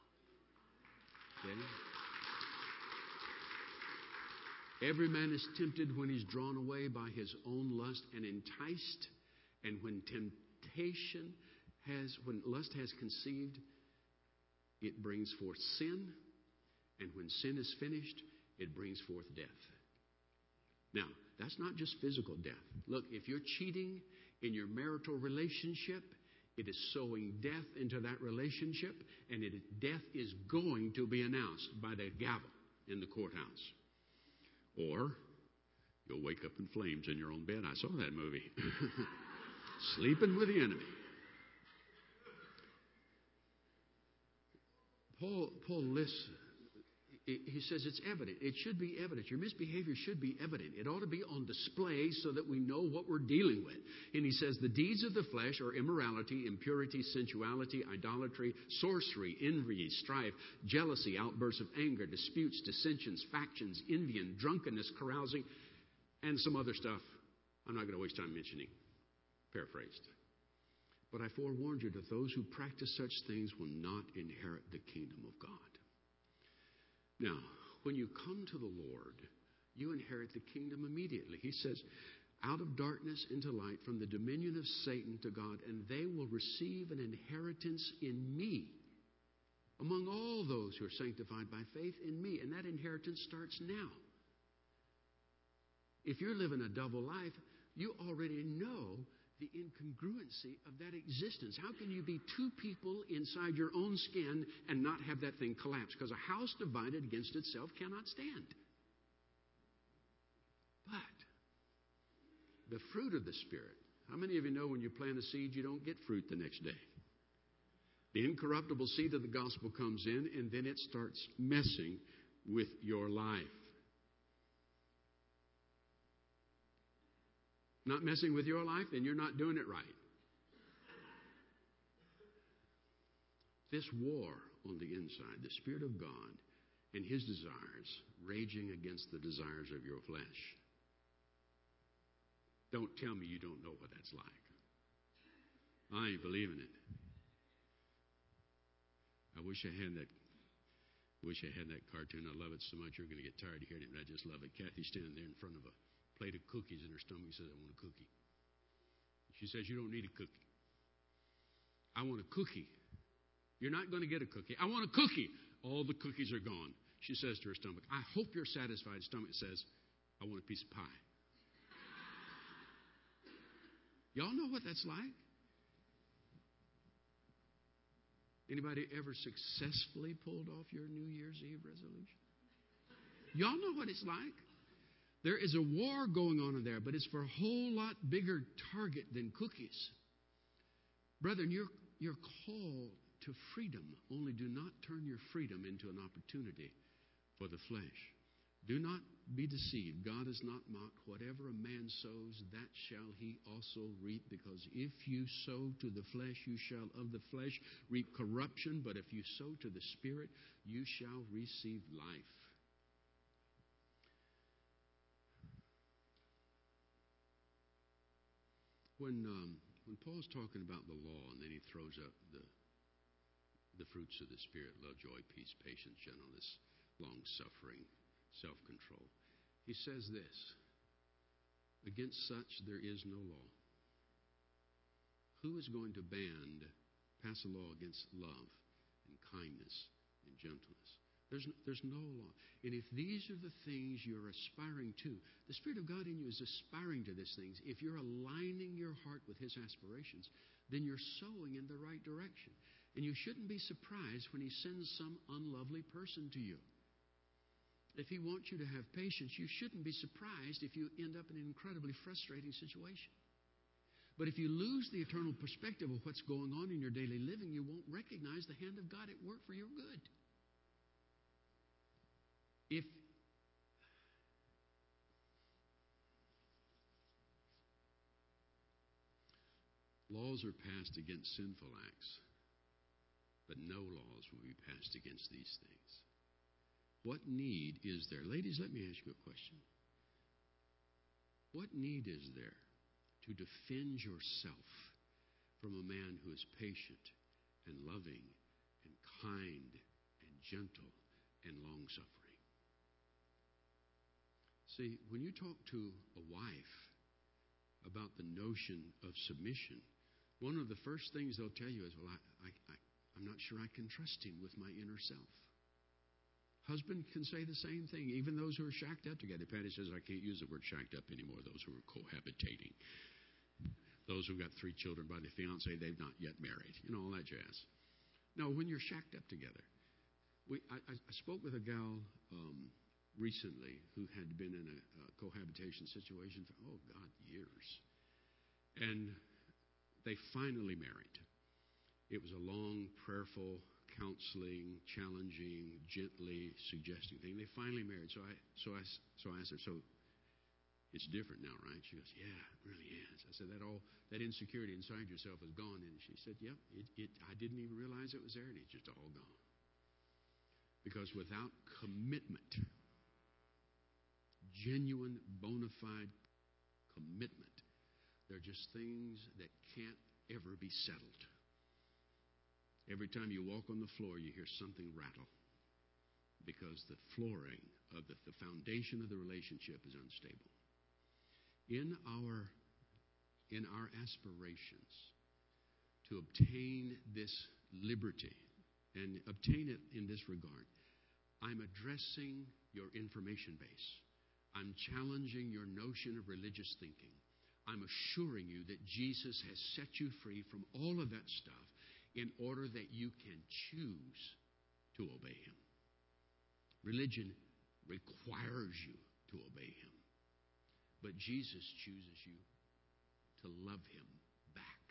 Okay? Every man is tempted when he's drawn away by his own lust and enticed. And when temptation has, when lust has conceived, it brings forth sin. And when sin is finished, it brings forth death. Now, that's not just physical death. Look, if you're cheating in your marital relationship, it is sowing death into that relationship, and it, death is going to be announced by the gavel in the courthouse. Or you'll wake up in flames in your own bed. I saw that movie. Sleeping with the enemy. Paul, Paul lists. He says it's evident. It should be evident. Your misbehavior should be evident. It ought to be on display so that we know what we're dealing with. And he says the deeds of the flesh are immorality, impurity, sensuality, idolatry, sorcery, envy, strife, jealousy, outbursts of anger, disputes, dissensions, factions, envy, and drunkenness, carousing, and some other stuff I'm not going to waste time mentioning. Paraphrased. But I forewarned you that those who practice such things will not inherit the kingdom of God. Now, when you come to the Lord, you inherit the kingdom immediately. He says, out of darkness into light, from the dominion of Satan to God, and they will receive an inheritance in me, among all those who are sanctified by faith in me. And that inheritance starts now. If you're living a double life, you already know the incongruency of that existence. How can you be two people inside your own skin and not have that thing collapse? Because a house divided against itself cannot stand. But the fruit of the Spirit. How many of you know when you plant a seed, you don't get fruit the next day? The incorruptible seed of the gospel comes in, and then it starts messing with your life. Not messing with your life, then you're not doing it right. This war on the inside, the Spirit of God and His desires raging against the desires of your flesh. Don't tell me you don't know what that's like. I ain't believing it. I wish I had that, Wish I had that cartoon. I love it so much you're going to get tired of hearing it, but I just love it. Kathy's standing there in front of a plate of cookies in her stomach. Says, I want a cookie. She says, you don't need a cookie. I want a cookie. You're not going to get a cookie. I want a cookie. All the cookies are gone. She says to her stomach, I hope you're satisfied. Stomach says, I want a piece of pie. Y'all know what that's like? Anybody ever successfully pulled off your New Year's Eve resolution? Y'all know what it's like? There is a war going on in there, but it's for a whole lot bigger target than cookies. Brethren, you're, you're called to freedom. Only do not turn your freedom into an opportunity for the flesh. Do not be deceived. God is not mocked. Whatever a man sows, that shall he also reap. Because if you sow to the flesh, you shall of the flesh reap corruption. But if you sow to the Spirit, you shall receive life. When um, when Paul's talking about the law, and then he throws up the the fruits of the Spirit: love, joy, peace, patience, gentleness, long suffering, self-control. He says this: against such there is no law. Who is going to band, pass a law against love and kindness and gentleness? There's no, there's no law. And if these are the things you're aspiring to, the Spirit of God in you is aspiring to these things. If you're aligning your heart with His aspirations, then you're sowing in the right direction. And you shouldn't be surprised when He sends some unlovely person to you. If He wants you to have patience, you shouldn't be surprised if you end up in an incredibly frustrating situation. But if you lose the eternal perspective of what's going on in your daily living, you won't recognize the hand of God at work for your good. If laws are passed against sinful acts, but no laws will be passed against these things. What need is there? Ladies, let me ask you a question. What need is there to defend yourself from a man who is patient and loving and kind and gentle and long-suffering? See, when you talk to a wife about the notion of submission, one of the first things they'll tell you is, well, I, I, I, I'm not sure I can trust him with my inner self. Husband can say the same thing, even those who are shacked up together. Patty says, I can't use the word shacked up anymore, those who are cohabitating. Those who've got three children by the fiance, they've not yet married. You know, all that jazz. No, when you're shacked up together. We, I, I spoke with a gal um, recently who had been in a, a cohabitation situation for, oh, God, years. And they finally married. It was a long, prayerful, counseling, challenging, gently suggesting thing. They finally married. So I, so I, so I asked her, so it's different now, right? She goes, yeah, it really is. I said, that all, that insecurity inside yourself is gone. And she said, yep, it, it, I didn't even realize it was there, and it's just all gone. Because without commitment, genuine, bona fide commitment, they're just things that can't ever be settled. Every time you walk on the floor, you hear something rattle because the flooring of the, the foundation of the relationship is unstable. In our, in our aspirations to obtain this liberty and obtain it in this regard, I'm addressing your information base. I'm challenging your notion of religious thinking. I'm assuring you that Jesus has set you free from all of that stuff in order that you can choose to obey Him. Religion requires you to obey Him. But Jesus chooses you to love Him back.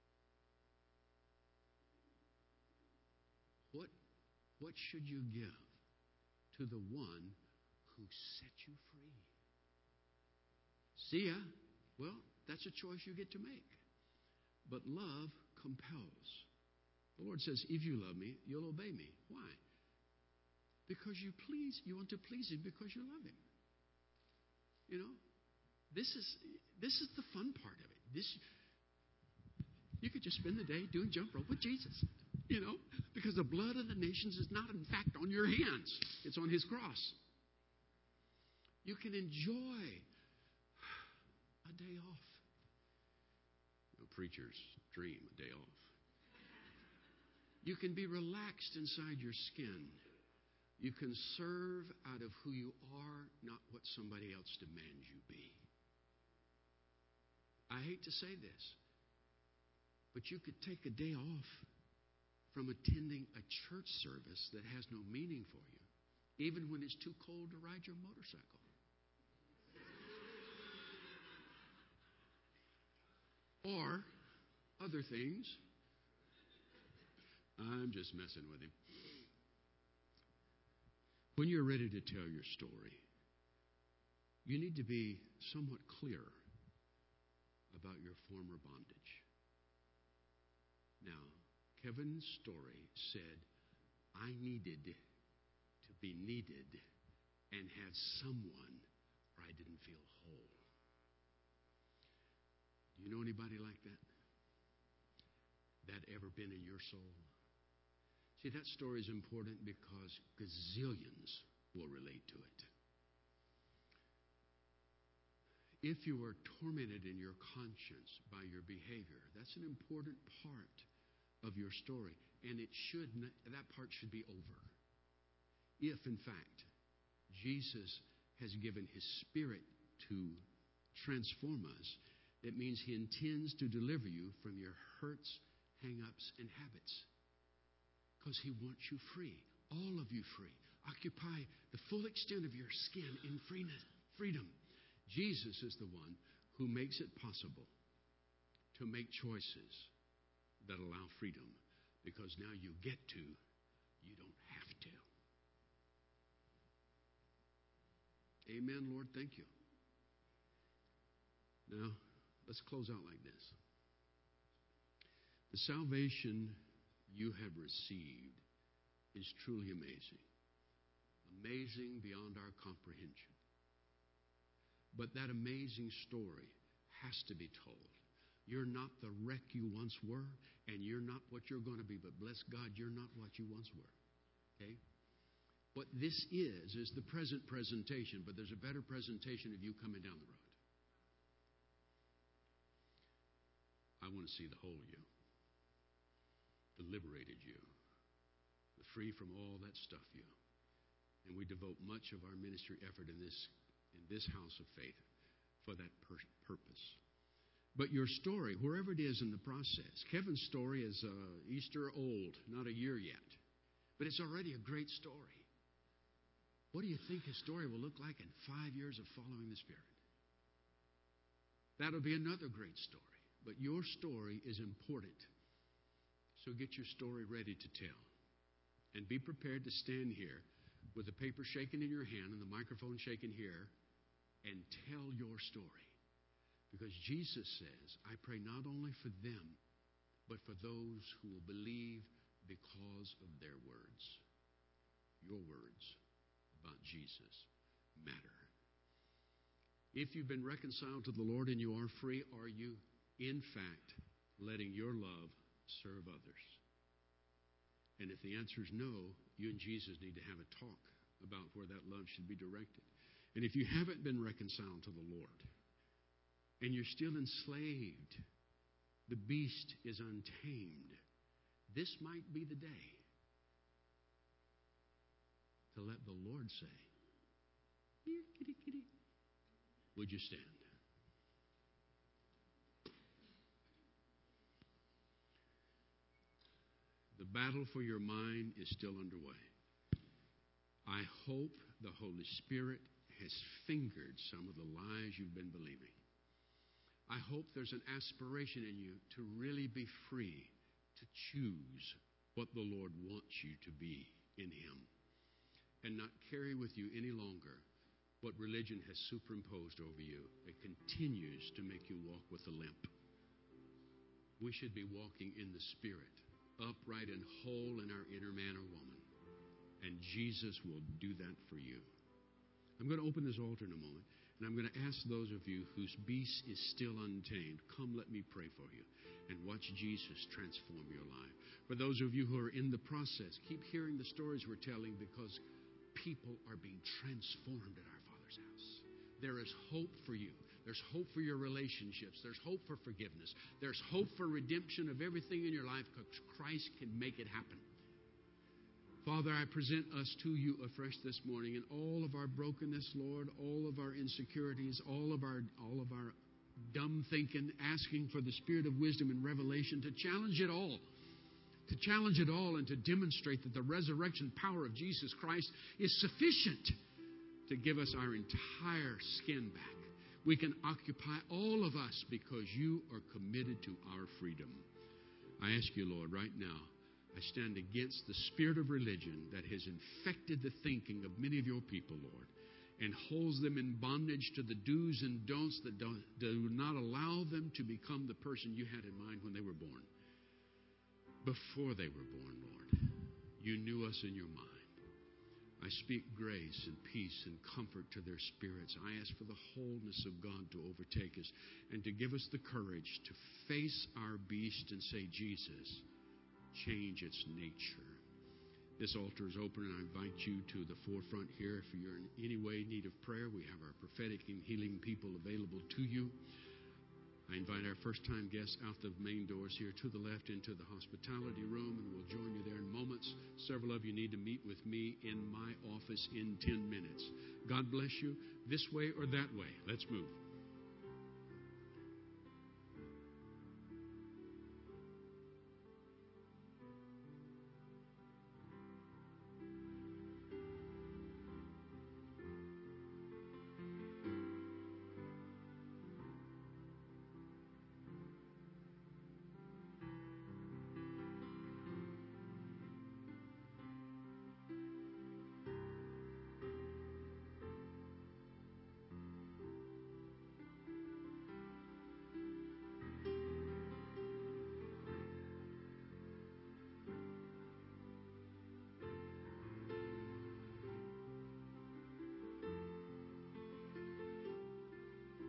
What, what should you give to the one who set you free? See ya? Well, that's a choice you get to make. But love compels. The Lord says, if you love me, you'll obey me. Why? Because you please, you want to please Him because you love Him. You know, this is this is the fun part of it. This you could just spend the day doing jump rope with Jesus. You know, Because the blood of the nations is not, in fact, on your hands. It's on His cross. You can enjoy a day off. You know, preachers dream a day off. You can be relaxed inside your skin. You can serve out of who you are, not what somebody else demands you be. I hate to say this, but you could take a day off from attending a church service that has no meaning for you, even when it's too cold to ride your motorcycle. Or other things. I'm just messing with him. When you're ready to tell your story, you need to be somewhat clear about your former bondage. Now, Kevin's story said, I needed to be needed and have someone or I didn't feel whole. Do you know anybody like that? That ever been in your soul? See, that story is important because gazillions will relate to it. If you are tormented in your conscience by your behavior, that's an important part of your story. And it should not, that part should be over. If, in fact, Jesus has given His Spirit to transform us, it means He intends to deliver you from your hurts, hang-ups, and habits. Because He wants you free, all of you free. Occupy the full extent of your skin in freeness, freedom. Jesus is the one who makes it possible to make choices that allow freedom. Because now you get to, you don't have to. Amen, Lord. Thank you. Now, let's close out like this. The salvation you have received is truly amazing. Amazing beyond our comprehension. But that amazing story has to be told. You're not the wreck you once were, and you're not what you're going to be, but bless God, you're not what you once were. Okay? What this is, is the present presentation, but there's a better presentation of you coming down the road. I want to see the whole you. The liberated you. The free from all that stuff you. And we devote much of our ministry effort in this in this house of faith for that pur- purpose. But your story, wherever it is in the process, Kevin's story is uh, Easter old, not a year yet. But it's already a great story. What do you think his story will look like in five years of following the Spirit? That'll be another great story. But your story is important. So get your story ready to tell. And be prepared to stand here with the paper shaking in your hand and the microphone shaking here and tell your story. Because Jesus says, I pray not only for them, but for those who will believe because of their words. Your words about Jesus matter. If you've been reconciled to the Lord and you are free, are you, in fact, letting your love serve others? And if the answer is no, you and Jesus need to have a talk about where that love should be directed. And if you haven't been reconciled to the Lord, and you're still enslaved, the beast is untamed, this might be the day to let the Lord say, here, kitty, kitty. Would you stand? The battle for your mind is still underway. I hope the Holy Spirit has fingered some of the lies you've been believing. I hope there's an aspiration in you to really be free to choose what the Lord wants you to be in Him and not carry with you any longer what religion has superimposed over you. It continues to make you walk with a limp. We should be walking in the Spirit, upright and whole in our inner man or woman. And Jesus will do that for you. I'm going to open this altar in a moment. And I'm going to ask those of you whose beast is still untamed, come let me pray for you and watch Jesus transform your life. For those of you who are in the process, keep hearing the stories we're telling, because people are being transformed at our Father's house. There is hope for you. There's hope for your relationships. There's hope for forgiveness. There's hope for redemption of everything in your life, because Christ can make it happen. Father, I present us to you afresh this morning, and all of our brokenness, Lord, all of our insecurities, all of our all of our dumb thinking, asking for the spirit of wisdom and revelation to challenge it all. To challenge it all and to demonstrate that the resurrection power of Jesus Christ is sufficient to give us our entire skin back. We can occupy all of us because you are committed to our freedom. I ask you, Lord, right now, I stand against the spirit of religion that has infected the thinking of many of your people, Lord, and holds them in bondage to the do's and don'ts that don't, do not allow them to become the person you had in mind when they were born. Before they were born, Lord, you knew us in your mind. I speak grace and peace and comfort to their spirits. I ask for the wholeness of God to overtake us and to give us the courage to face our beast and say, Jesus, change its nature. This altar is open, and I invite you to the forefront here. If you're in any way in need of prayer, we have our prophetic and healing people available to you. I invite our first-time guests out the main doors here to the left into the hospitality room, and we'll join you there in moments. Several of you need to meet with me in my office in ten minutes. God bless you, this way or that way. Let's move.